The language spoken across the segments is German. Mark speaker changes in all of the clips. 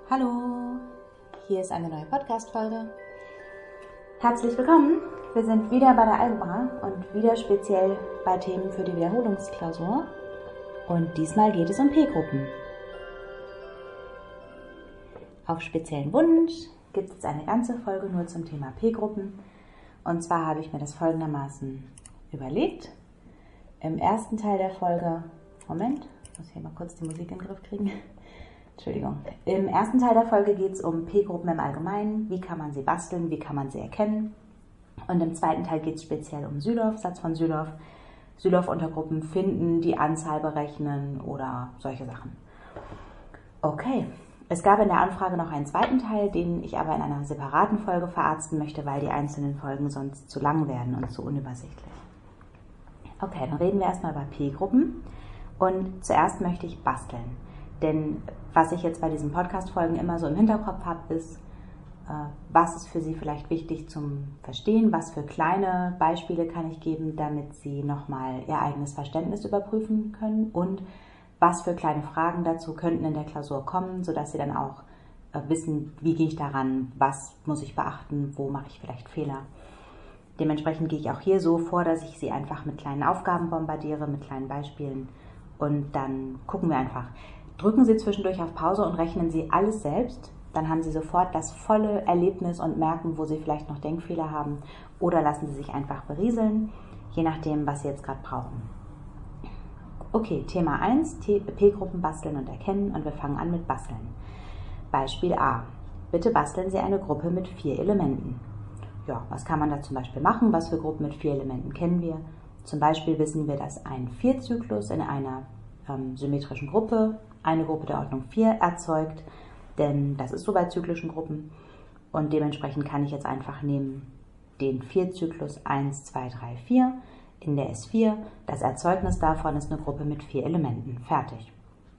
Speaker 1: Hallo, hier ist eine neue Podcast-Folge. Herzlich willkommen. Wir sind wieder bei der Algebra und wieder speziell bei Themen für die Wiederholungsklausur. Und diesmal geht es um P-Gruppen. Auf speziellen Wunsch gibt es eine ganze Folge nur zum Thema P-Gruppen. Und zwar habe ich mir das folgendermaßen überlegt. Im ersten Teil der Folge, Moment, ich muss hier mal kurz die Musik in den Griff kriegen. Entschuldigung. Im ersten Teil der Folge geht es um P-Gruppen im Allgemeinen. Wie kann man sie basteln? Wie kann man sie erkennen? Und im zweiten Teil geht es speziell um Südorf, Satz von Südorf, Südorf-Untergruppen finden, die Anzahl berechnen oder solche Sachen. Okay. Es gab in der Anfrage noch einen zweiten Teil, den ich aber in einer separaten Folge verarzten möchte, weil die einzelnen Folgen sonst zu lang werden und zu unübersichtlich. Okay, dann reden wir erstmal über P-Gruppen. Und zuerst möchte ich basteln. Denn was ich jetzt bei diesen Podcast-Folgen immer so im Hinterkopf habe, ist, was ist für Sie vielleicht wichtig zum Verstehen, was für kleine Beispiele kann ich geben, damit Sie nochmal Ihr eigenes Verständnis überprüfen können und was für kleine Fragen dazu könnten in der Klausur kommen, sodass Sie dann auch wissen, wie gehe ich daran, was muss ich beachten, wo mache ich vielleicht Fehler. Dementsprechend gehe ich auch hier so vor, dass ich Sie einfach mit kleinen Aufgaben bombardiere, mit kleinen Beispielen und dann gucken wir einfach. Drücken Sie zwischendurch auf Pause und rechnen Sie alles selbst. Dann haben Sie sofort das volle Erlebnis und merken, wo Sie vielleicht noch Denkfehler haben. Oder lassen Sie sich einfach berieseln, je nachdem, was Sie jetzt gerade brauchen. Okay, Thema 1, P-Gruppen basteln und erkennen. Und wir fangen an mit Basteln. Beispiel A. Bitte basteln Sie eine Gruppe mit 4 Elementen. Ja, was kann man da zum Beispiel machen? Was für Gruppen mit 4 Elementen kennen wir? Zum Beispiel wissen wir, dass ein 4-Zyklus in einer symmetrischen Gruppe eine Gruppe der Ordnung 4 erzeugt, denn das ist so bei zyklischen Gruppen und dementsprechend kann ich jetzt einfach nehmen den 4-Zyklus 1, 2, 3, 4 in der S4. Das Erzeugnis davon ist eine Gruppe mit 4 Elementen. Fertig.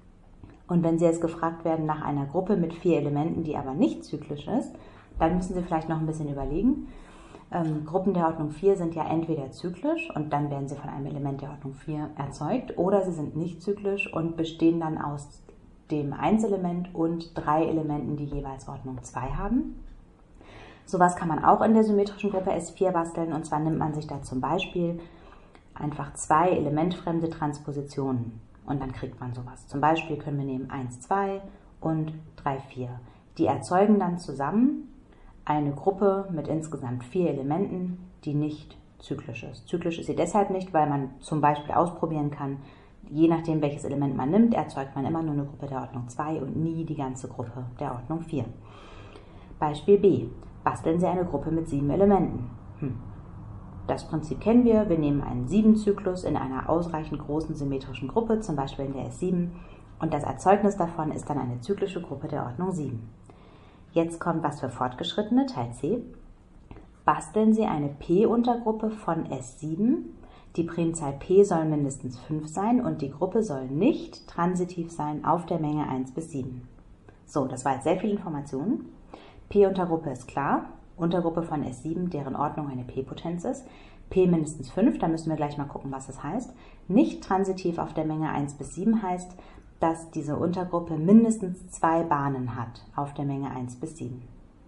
Speaker 1: Und wenn Sie jetzt gefragt werden nach einer Gruppe mit 4 Elementen, die aber nicht zyklisch ist, dann müssen Sie vielleicht noch ein bisschen überlegen. Gruppen der Ordnung 4 sind ja entweder zyklisch und dann werden sie von einem Element der Ordnung 4 erzeugt oder sie sind nicht zyklisch und bestehen dann aus dem 1-Element und 3 Elementen, die jeweils Ordnung 2 haben. Sowas kann man auch in der symmetrischen Gruppe S4 basteln und zwar nimmt man sich da zum Beispiel einfach 2 elementfremde Transpositionen und dann kriegt man sowas. Zum Beispiel können wir nehmen 1, 2 und 3, 4. Die erzeugen dann zusammen eine Gruppe mit insgesamt 4 Elementen, die nicht zyklisch ist. Zyklisch ist sie deshalb nicht, weil man zum Beispiel ausprobieren kann, je nachdem welches Element man nimmt, erzeugt man immer nur eine Gruppe der Ordnung 2 und nie die ganze Gruppe der Ordnung 4. Beispiel B. Basteln Sie eine Gruppe mit 7 Elementen. Das Prinzip kennen wir. Wir nehmen einen 7-Zyklus in einer ausreichend großen symmetrischen Gruppe, zum Beispiel in der S7, und das Erzeugnis davon ist dann eine zyklische Gruppe der Ordnung 7. Jetzt kommt was für Fortgeschrittene, Teil C. Basteln Sie eine P-Untergruppe von S7. Die Primzahl P soll mindestens 5 sein und die Gruppe soll nicht transitiv sein auf der Menge 1 bis 7. So, das war jetzt sehr viel Information. P-Untergruppe ist klar. Untergruppe von S7, deren Ordnung eine P-Potenz ist. P mindestens 5, da müssen wir gleich mal gucken, was das heißt. Nicht transitiv auf der Menge 1 bis 7 heißt, dass diese Untergruppe mindestens 2 Bahnen hat auf der Menge 1 bis 7.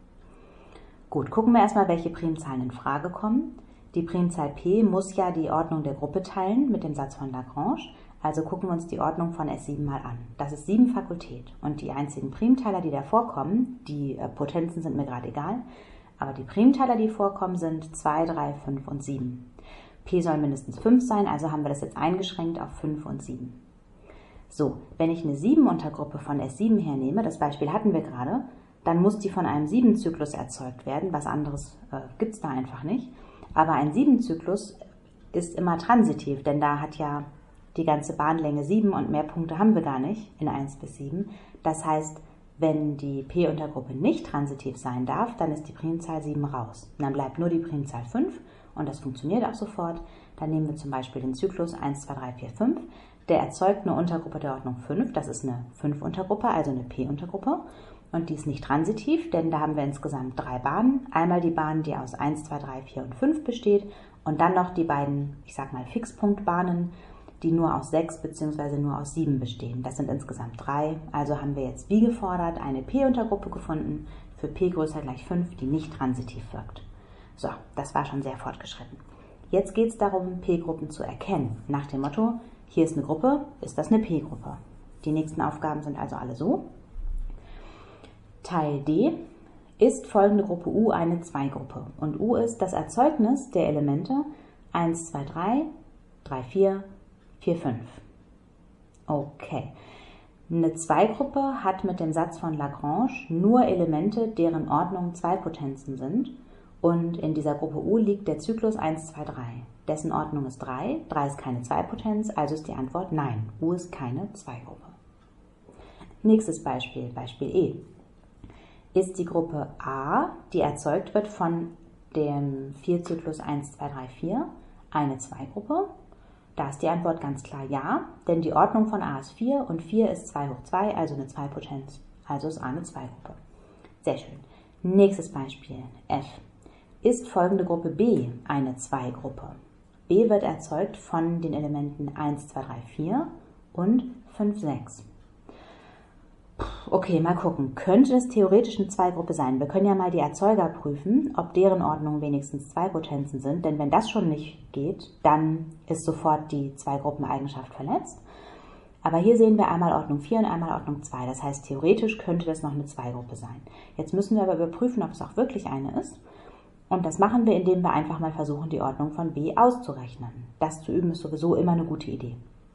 Speaker 1: Gut, gucken wir erstmal, welche Primzahlen in Frage kommen. Die Primzahl P muss ja die Ordnung der Gruppe teilen mit dem Satz von Lagrange. Also gucken wir uns die Ordnung von S7 mal an. Das ist 7 Fakultät und die einzigen Primteiler, die da vorkommen, die Potenzen sind mir gerade egal, aber die Primteiler, die vorkommen, sind 2, 3, 5 und 7. P soll mindestens 5 sein, also haben wir das jetzt eingeschränkt auf 5 und 7. So, wenn ich eine 7-Untergruppe von S7 hernehme, das Beispiel hatten wir gerade, dann muss die von einem 7-Zyklus erzeugt werden. Was anderes gibt es da einfach nicht. Aber ein 7-Zyklus ist immer transitiv, denn da hat ja die ganze Bahnlänge 7 und mehr Punkte haben wir gar nicht in 1 bis 7. Das heißt, wenn die P-Untergruppe nicht transitiv sein darf, dann ist die Primzahl 7 raus. Und dann bleibt nur die Primzahl 5 und das funktioniert auch sofort. Dann nehmen wir zum Beispiel den Zyklus 1, 2, 3, 4, 5. Der erzeugt eine Untergruppe der Ordnung 5, das ist eine 5-Untergruppe, also eine P-Untergruppe. Und die ist nicht transitiv, denn da haben wir insgesamt 3 Bahnen. Einmal die Bahn, die aus 1, 2, 3, 4 und 5 besteht und dann noch die beiden, ich sag mal, Fixpunktbahnen, die nur aus 6 bzw. nur aus 7 bestehen. Das sind insgesamt 3. Also haben wir jetzt wie gefordert eine P-Untergruppe gefunden für P größer gleich 5, die nicht transitiv wirkt. So, das war schon sehr fortgeschritten. Jetzt geht es darum, P-Gruppen zu erkennen. Nach dem Motto, hier ist eine Gruppe, ist das eine P-Gruppe? Die nächsten Aufgaben sind also alle so. Teil D. Ist folgende Gruppe U eine 2-Gruppe? Und U ist das Erzeugnis der Elemente 1, 2, 3, 3, 4, 4, 5. Okay. Eine 2-Gruppe hat mit dem Satz von Lagrange nur Elemente, deren Ordnung 2 Potenzen sind. Und in dieser Gruppe U liegt der Zyklus 1, 2, 3. Dessen Ordnung ist 3. 3 ist keine 2-Potenz, also ist die Antwort nein. U ist keine 2-Gruppe. Nächstes Beispiel, Beispiel E. Ist die Gruppe A, die erzeugt wird von dem 4-Zyklus 1, 2, 3, 4, eine 2-Gruppe? Da ist die Antwort ganz klar ja, denn die Ordnung von A ist 4 und 4 ist 2 hoch 2, also eine 2-Potenz. Also ist A eine 2-Gruppe. Sehr schön. Nächstes Beispiel, F. Ist folgende Gruppe B eine 2-Gruppe? B wird erzeugt von den Elementen 1, 2, 3, 4 und 5, 6. Okay, mal gucken. Könnte es theoretisch eine 2-Gruppe sein? Wir können ja mal die Erzeuger prüfen, ob deren Ordnungen wenigstens 2 Potenzen sind. Denn wenn das schon nicht geht, dann ist sofort die 2-Gruppen-Eigenschaft verletzt. Aber hier sehen wir einmal Ordnung 4 und einmal Ordnung 2. Das heißt, theoretisch könnte das noch eine 2-Gruppe sein. Jetzt müssen wir aber überprüfen, ob es auch wirklich eine ist. Und das machen wir, indem wir einfach mal versuchen, die Ordnung von B auszurechnen. Das zu üben ist sowieso immer eine gute Idee.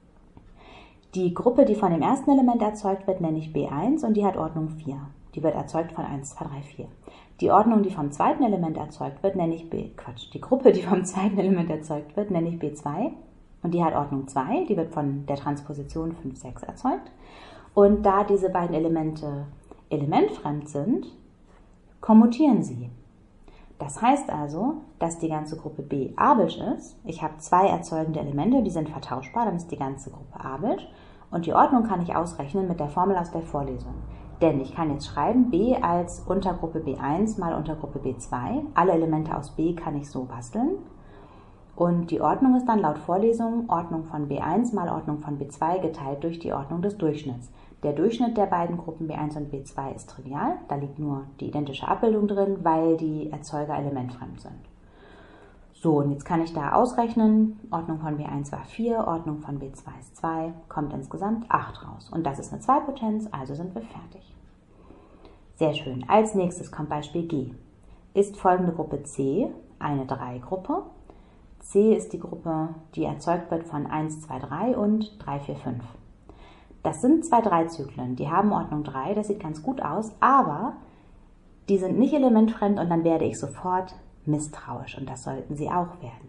Speaker 1: Die Gruppe, die von dem ersten Element erzeugt wird, nenne ich B1 und die hat Ordnung 4. Die wird erzeugt von 1, 2, 3, 4. Die Ordnung, die vom zweiten Element erzeugt wird, nenne ich Die Gruppe, die vom zweiten Element erzeugt wird, nenne ich B2 und die hat Ordnung 2. Die wird von der Transposition 5, 6 erzeugt. Und da diese beiden Elemente elementfremd sind, kommutieren sie. Das heißt also, dass die ganze Gruppe B abisch ist. Ich habe 2 erzeugende Elemente, die sind vertauschbar, dann ist die ganze Gruppe abisch. Und die Ordnung kann ich ausrechnen mit der Formel aus der Vorlesung. Denn ich kann jetzt schreiben, B als Untergruppe B1 mal Untergruppe B2. Alle Elemente aus B kann ich so basteln. Und die Ordnung ist dann laut Vorlesung Ordnung von B1 mal Ordnung von B2 geteilt durch die Ordnung des Durchschnitts. Der Durchschnitt der beiden Gruppen B1 und B2 ist trivial. Da liegt nur die identische Abbildung drin, weil die Erzeuger elementfremd sind. So, und jetzt kann ich da ausrechnen, Ordnung von B1 war 4, Ordnung von B2 ist 2, kommt insgesamt 8 raus. Und das ist eine 2-Potenz, also sind wir fertig. Sehr schön. Als nächstes kommt Beispiel G. Ist folgende Gruppe C eine 3-Gruppe? C ist die Gruppe, die erzeugt wird von 1, 2, 3 und 3, 4, 5. Das sind 2 3-Zyklen, die haben Ordnung 3, das sieht ganz gut aus, aber die sind nicht elementfremd und dann werde ich sofort misstrauisch und das sollten Sie auch werden.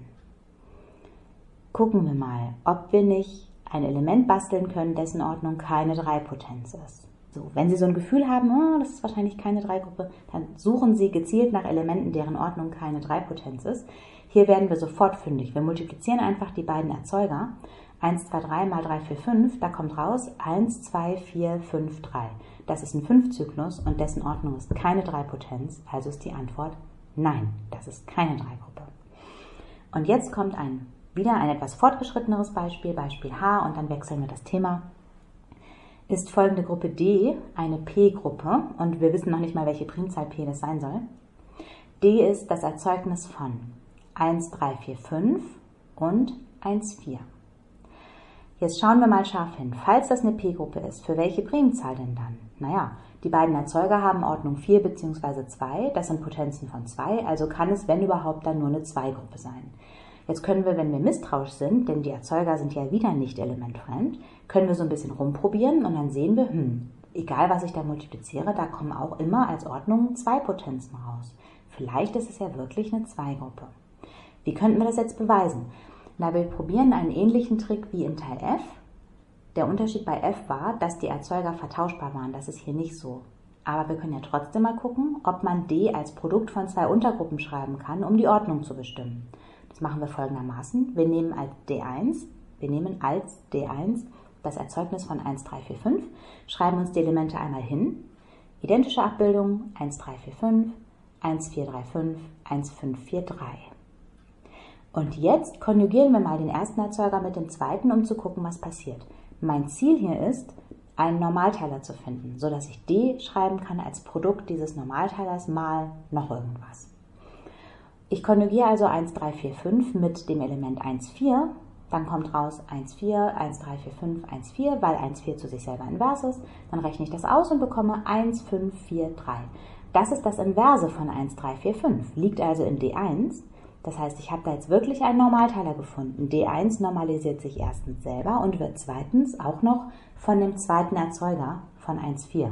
Speaker 1: Gucken wir mal, ob wir nicht ein Element basteln können, dessen Ordnung keine 3-Potenz ist. So, wenn Sie so ein Gefühl haben, oh, das ist wahrscheinlich keine 3-Gruppe, dann suchen Sie gezielt nach Elementen, deren Ordnung keine 3-Potenz ist. Hier werden wir sofort fündig. Wir multiplizieren einfach die beiden Erzeuger. 1, 2, 3 mal 3, 4, 5, da kommt raus 1, 2, 4, 5, 3. Das ist ein 5-Zyklus und dessen Ordnung ist keine 3-Potenz, also ist die Antwort nein, das ist keine 3-Gruppe. Und jetzt kommt wieder ein etwas fortgeschritteneres Beispiel, Beispiel H, und dann wechseln wir das Thema. Ist folgende Gruppe D eine P-Gruppe und wir wissen noch nicht mal, welche Primzahl P das sein soll. D ist das Erzeugnis von 1, 3, 4, 5 und 1, 4. Jetzt schauen wir mal scharf hin. Falls das eine P-Gruppe ist, für welche Primzahl denn dann? Naja, die beiden Erzeuger haben Ordnung 4 bzw. 2, das sind Potenzen von 2, also kann es, wenn überhaupt, dann nur eine 2-Gruppe sein. Jetzt können wir, wenn wir misstrauisch sind, denn die Erzeuger sind ja wieder nicht elementfremd, können wir so ein bisschen rumprobieren und dann sehen wir, egal was ich da multipliziere, da kommen auch immer als Ordnung 2 Potenzen raus. Vielleicht ist es ja wirklich eine 2-Gruppe. Wie könnten wir das jetzt beweisen? Na, wir probieren einen ähnlichen Trick wie in Teil F. Der Unterschied bei F war, dass die Erzeuger vertauschbar waren. Das ist hier nicht so. Aber wir können ja trotzdem mal gucken, ob man D als Produkt von 2 Untergruppen schreiben kann, um die Ordnung zu bestimmen. Das machen wir folgendermaßen. Wir nehmen als D1 das Erzeugnis von 1, 3, 4, 5, schreiben uns die Elemente einmal hin. Identische Abbildung 1, 3, 4, 5, 1, 4, 3, 5, 1, 5, 4, 3. Und jetzt konjugieren wir mal den ersten Erzeuger mit dem zweiten, um zu gucken, was passiert. Mein Ziel hier ist, einen Normalteiler zu finden, sodass ich d schreiben kann als Produkt dieses Normalteilers mal noch irgendwas. Ich konjugiere also 1, 3, 4, 5 mit dem Element 1, 4. Dann kommt raus 1, 4, 1, 3, 4, 5, 1, 4, weil 1, 4 zu sich selber invers ist. Dann rechne ich das aus und bekomme 1, 5, 4, 3. Das ist das Inverse von 1, 3, 4, 5, liegt also in D1. Das heißt, ich habe da jetzt wirklich einen Normalteiler gefunden. D1 normalisiert sich erstens selber und wird zweitens auch noch von dem zweiten Erzeuger von 1, 4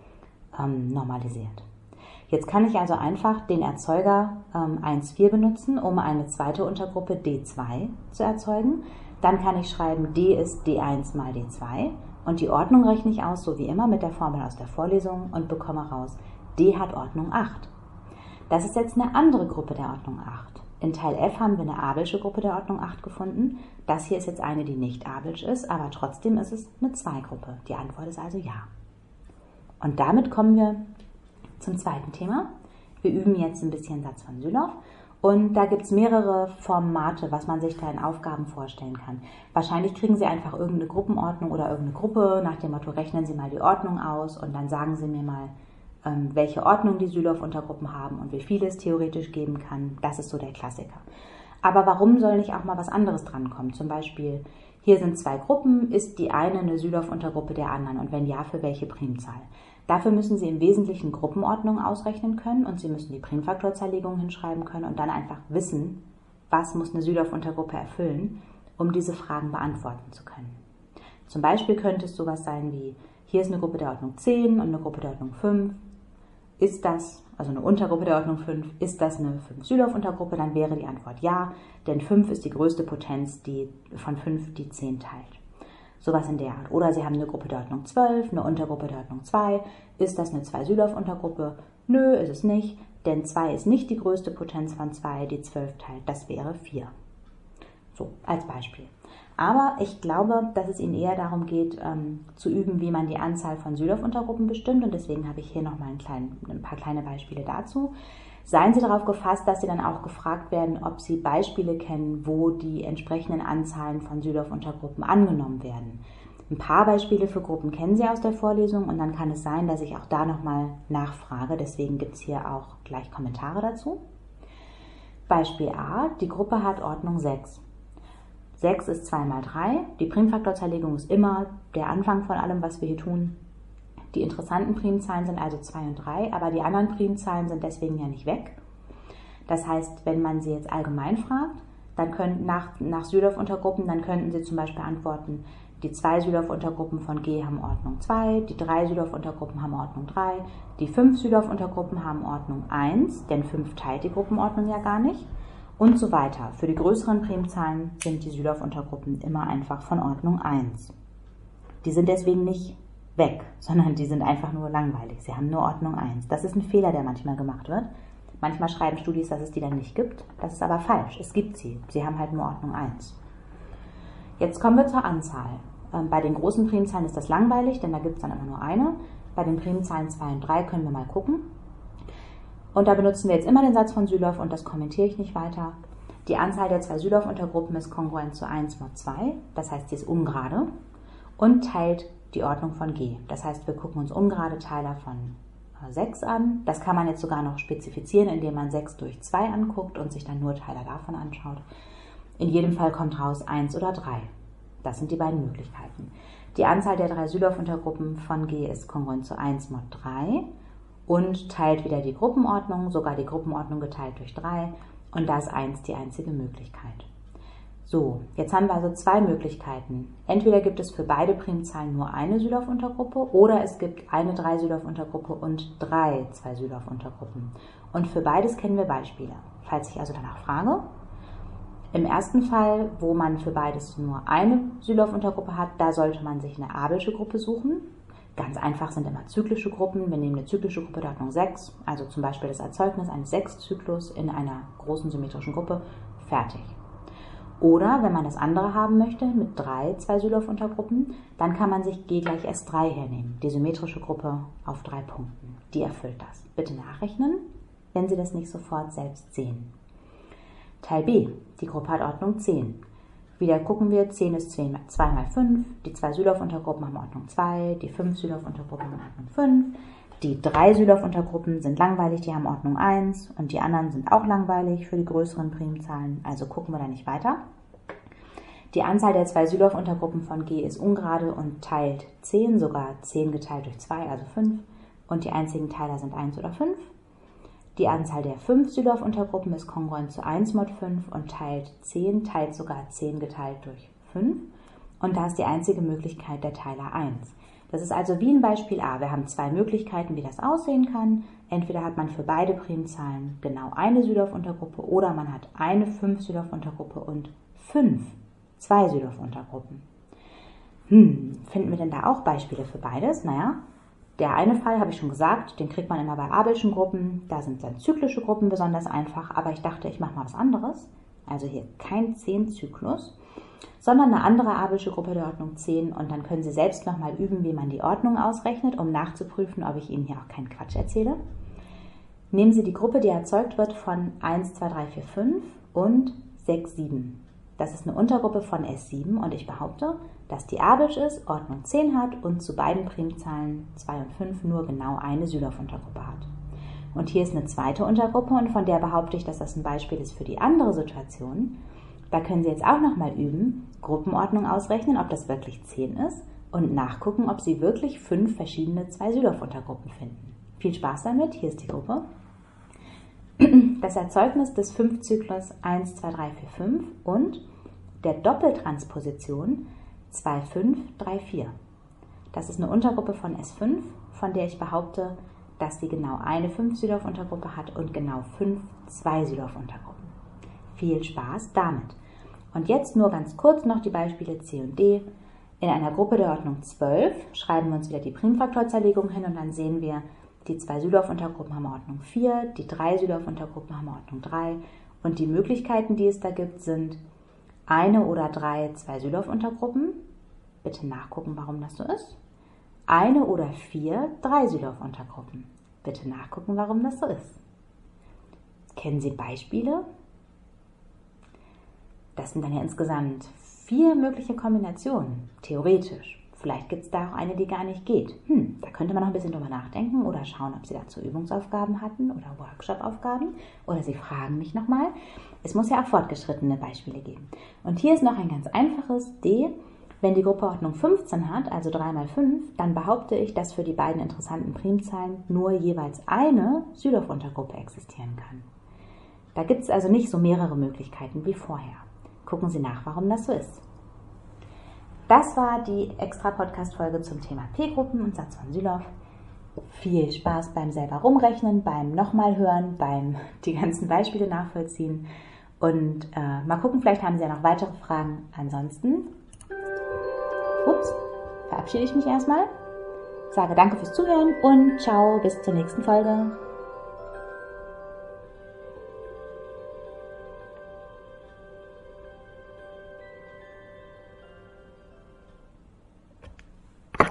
Speaker 1: normalisiert. Jetzt kann ich also einfach den Erzeuger 1, 4 benutzen, um eine zweite Untergruppe D2 zu erzeugen. Dann kann ich schreiben, D ist D1 mal D2 und die Ordnung rechne ich aus, so wie immer mit der Formel aus der Vorlesung und bekomme raus, D hat Ordnung 8. Das ist jetzt eine andere Gruppe der Ordnung 8. In Teil F haben wir eine abelsche Gruppe der Ordnung 8 gefunden. Das hier ist jetzt eine, die nicht abelsch ist, aber trotzdem ist es eine 2-Gruppe. Die Antwort ist also ja. Und damit kommen wir zum zweiten Thema. Wir üben jetzt ein bisschen Satz von Sylow. Und da gibt es mehrere Formate, was man sich da in Aufgaben vorstellen kann. Wahrscheinlich kriegen Sie einfach irgendeine Gruppenordnung oder irgendeine Gruppe, nach dem Motto, rechnen Sie mal die Ordnung aus und dann sagen Sie mir mal, welche Ordnung die Sylow-Untergruppen haben und wie viele es theoretisch geben kann. Das ist so der Klassiker. Aber warum soll nicht auch mal was anderes drankommen? Zum Beispiel, hier sind 2 Gruppen, ist die eine Sylow-Untergruppe der anderen und wenn ja, für welche Primzahl? Dafür müssen Sie im Wesentlichen Gruppenordnungen ausrechnen können und Sie müssen die Primfaktorzerlegung hinschreiben können und dann einfach wissen, was muss eine Sylow-Untergruppe erfüllen, um diese Fragen beantworten zu können. Zum Beispiel könnte es sowas sein wie, hier ist eine Gruppe der Ordnung 10 und eine Gruppe der Ordnung 5. Ist das, also eine Untergruppe der Ordnung 5, ist das eine 5-Sylow-Untergruppe? Dann wäre die Antwort ja, denn 5 ist die größte Potenz, die von 5 die 10 teilt. Sowas in der Art. Oder Sie haben eine Gruppe der Ordnung 12, eine Untergruppe der Ordnung 2. Ist das eine 2-Sylow-Untergruppe? Nö, ist es nicht, denn 2 ist nicht die größte Potenz von 2, die 12 teilt. Das wäre 4. So, als Beispiel. Aber ich glaube, dass es Ihnen eher darum geht, zu üben, wie man die Anzahl von Sylow-Untergruppen bestimmt. Und deswegen habe ich hier nochmal ein paar kleine Beispiele dazu. Seien Sie darauf gefasst, dass Sie dann auch gefragt werden, ob Sie Beispiele kennen, wo die entsprechenden Anzahlen von Sylow-Untergruppen angenommen werden. Ein paar Beispiele für Gruppen kennen Sie aus der Vorlesung und dann kann es sein, dass ich auch da nochmal nachfrage. Deswegen gibt es hier auch gleich Kommentare dazu. Beispiel A, die Gruppe hat Ordnung 6. 6 ist 2 mal 3. Die Primfaktorzerlegung ist immer der Anfang von allem, was wir hier tun. Die interessanten Primzahlen sind also 2 und 3, aber die anderen Primzahlen sind deswegen ja nicht weg. Das heißt, wenn man sie jetzt allgemein fragt, dann nach Sylow-Untergruppen, dann könnten Sie zum Beispiel antworten, die 2 Sylow-Untergruppen von G haben Ordnung 2, die 3 Sylow-Untergruppen haben Ordnung 3, die 5 Sylow-Untergruppen haben Ordnung 1, denn 5 teilt die Gruppenordnung ja gar nicht. Und so weiter. Für die größeren Primzahlen sind die Sylow-Untergruppen immer einfach von Ordnung 1. Die sind deswegen nicht weg, sondern die sind einfach nur langweilig. Sie haben nur Ordnung 1. Das ist ein Fehler, der manchmal gemacht wird. Manchmal schreiben Studis, dass es die dann nicht gibt. Das ist aber falsch. Es gibt sie. Sie haben halt nur Ordnung 1. Jetzt kommen wir zur Anzahl. Bei den großen Primzahlen ist das langweilig, denn da gibt es dann immer nur eine. Bei den Primzahlen 2 und 3 können wir mal gucken. Und da benutzen wir jetzt immer den Satz von Sylow und das kommentiere ich nicht weiter. Die Anzahl der 2 Sylow-Untergruppen ist kongruent zu 1 mod 2, das heißt, sie ist ungerade und teilt die Ordnung von G. Das heißt, wir gucken uns ungerade Teiler von 6 an. Das kann man jetzt sogar noch spezifizieren, indem man 6 durch 2 anguckt und sich dann nur Teiler davon anschaut. In jedem Fall kommt raus 1 oder 3. Das sind die beiden Möglichkeiten. Die Anzahl der 3 Sylow-Untergruppen von G ist kongruent zu 1 mod 3. Und teilt wieder die Gruppenordnung, sogar die Gruppenordnung geteilt durch 3 und da ist 1 die einzige Möglichkeit. So, jetzt haben wir also 2 Möglichkeiten. Entweder gibt es für beide Primzahlen nur eine Sylow-Untergruppe oder es gibt eine 3 Sylow-Untergruppe und 3 2 Sylow-Untergruppen. Und für beides kennen wir Beispiele. Falls ich also danach frage, im ersten Fall, wo man für beides nur eine Sylow-Untergruppe hat, da sollte man sich eine abelsche Gruppe suchen. Ganz einfach sind immer zyklische Gruppen. Wir nehmen eine zyklische Gruppe der Ordnung 6, also zum Beispiel das Erzeugnis eines 6-Zyklus in einer großen symmetrischen Gruppe, fertig. Oder, wenn man das andere haben möchte, mit 3 2 Sylow-Untergruppen, dann kann man sich G gleich S3 hernehmen, die symmetrische Gruppe auf 3 Punkten. Die erfüllt das. Bitte nachrechnen, wenn Sie das nicht sofort selbst sehen. Teil B, die Gruppe hat Ordnung 10. Wieder gucken wir, 10 ist 2 mal 5, die 2 Sylow-Untergruppen haben Ordnung 2, die 5 Sylow-Untergruppen haben Ordnung 5, die 3 Sylow-Untergruppen sind langweilig, die haben Ordnung 1 und die anderen sind auch langweilig für die größeren Primzahlen, also gucken wir da nicht weiter. Die Anzahl der 2 Sylow-Untergruppen von G ist ungerade und teilt 10, sogar 10 geteilt durch 2, also 5, und die einzigen Teiler sind 1 oder 5. Die Anzahl der 5 Sylow-Untergruppen ist kongruent zu 1 mod 5 und teilt 10, teilt sogar 10 geteilt durch 5. Und da ist die einzige Möglichkeit der Teiler 1. Das ist also wie in Beispiel A. Wir haben 2 Möglichkeiten, wie das aussehen kann. Entweder hat man für beide Primzahlen genau eine Sylow-Untergruppe oder man hat eine 5 Sylow-Untergruppe und 2 Sylow-Untergruppen. Finden wir denn da auch Beispiele für beides? Naja, der eine Fall, habe ich schon gesagt, den kriegt man immer bei abelschen Gruppen. Da sind dann zyklische Gruppen besonders einfach, aber ich dachte, ich mache mal was anderes. Also hier kein 10-Zyklus, sondern eine andere abelsche Gruppe der Ordnung 10 und dann können Sie selbst nochmal üben, wie man die Ordnung ausrechnet, um nachzuprüfen, ob ich Ihnen hier auch keinen Quatsch erzähle. Nehmen Sie die Gruppe, die erzeugt wird von 1, 2, 3, 4, 5 und 6, 7. Das ist eine Untergruppe von S7 und ich behaupte, dass die abelsch ist, Ordnung 10 hat und zu beiden Primzahlen 2 und 5 nur genau eine Sylow-Untergruppe hat. Und hier ist eine zweite Untergruppe und von der behaupte ich, dass das ein Beispiel ist für die andere Situation. Da können Sie jetzt auch nochmal üben, Gruppenordnung ausrechnen, ob das wirklich 10 ist und nachgucken, ob Sie wirklich 5 verschiedene 2 Sylow-Untergruppen finden. Viel Spaß damit, hier ist die Gruppe. Das Erzeugnis des 5-Zyklus 1, 2, 3, 4, 5 und der Doppeltransposition 2, 5, 3, 4. Das ist eine Untergruppe von S5, von der ich behaupte, dass sie genau eine 5 Sylow-Untergruppe hat und genau 5 2 Sylow-Untergruppen. Viel Spaß damit. Und jetzt nur ganz kurz noch die Beispiele C und D. In einer Gruppe der Ordnung 12 schreiben wir uns wieder die Primfaktorzerlegung hin und dann sehen wir, die 2 Sylow-Untergruppen haben Ordnung 4, die 3 Sylow-Untergruppen haben Ordnung 3 und die Möglichkeiten, die es da gibt, sind eine oder 3 2 Sylow-Untergruppen. Bitte nachgucken, warum das so ist. Eine oder 4 3 Sylow-Untergruppen. Bitte nachgucken, warum das so ist. Kennen Sie Beispiele? Das sind dann ja insgesamt 4 mögliche Kombinationen, theoretisch. Vielleicht gibt es da auch eine, die gar nicht geht. Da könnte man noch ein bisschen drüber nachdenken oder schauen, ob Sie dazu Übungsaufgaben hatten oder Workshopaufgaben oder Sie fragen mich nochmal. Es muss ja auch fortgeschrittene Beispiele geben. Und hier ist noch ein ganz einfaches D. Wenn die Gruppe Ordnung 15 hat, also 3 mal 5, dann behaupte ich, dass für die beiden interessanten Primzahlen nur jeweils eine Sylow-Untergruppe existieren kann. Da gibt es also nicht so mehrere Möglichkeiten wie vorher. Gucken Sie nach, warum das so ist. Das war die extra Podcast-Folge zum Thema P-Gruppen und Satz von Sylow. Viel Spaß beim selber rumrechnen, beim nochmal hören, beim die ganzen Beispiele nachvollziehen. Und mal gucken, vielleicht haben Sie ja noch weitere Fragen. Ansonsten, verabschiede ich mich erstmal, sage danke fürs Zuhören und ciao, bis zur nächsten Folge.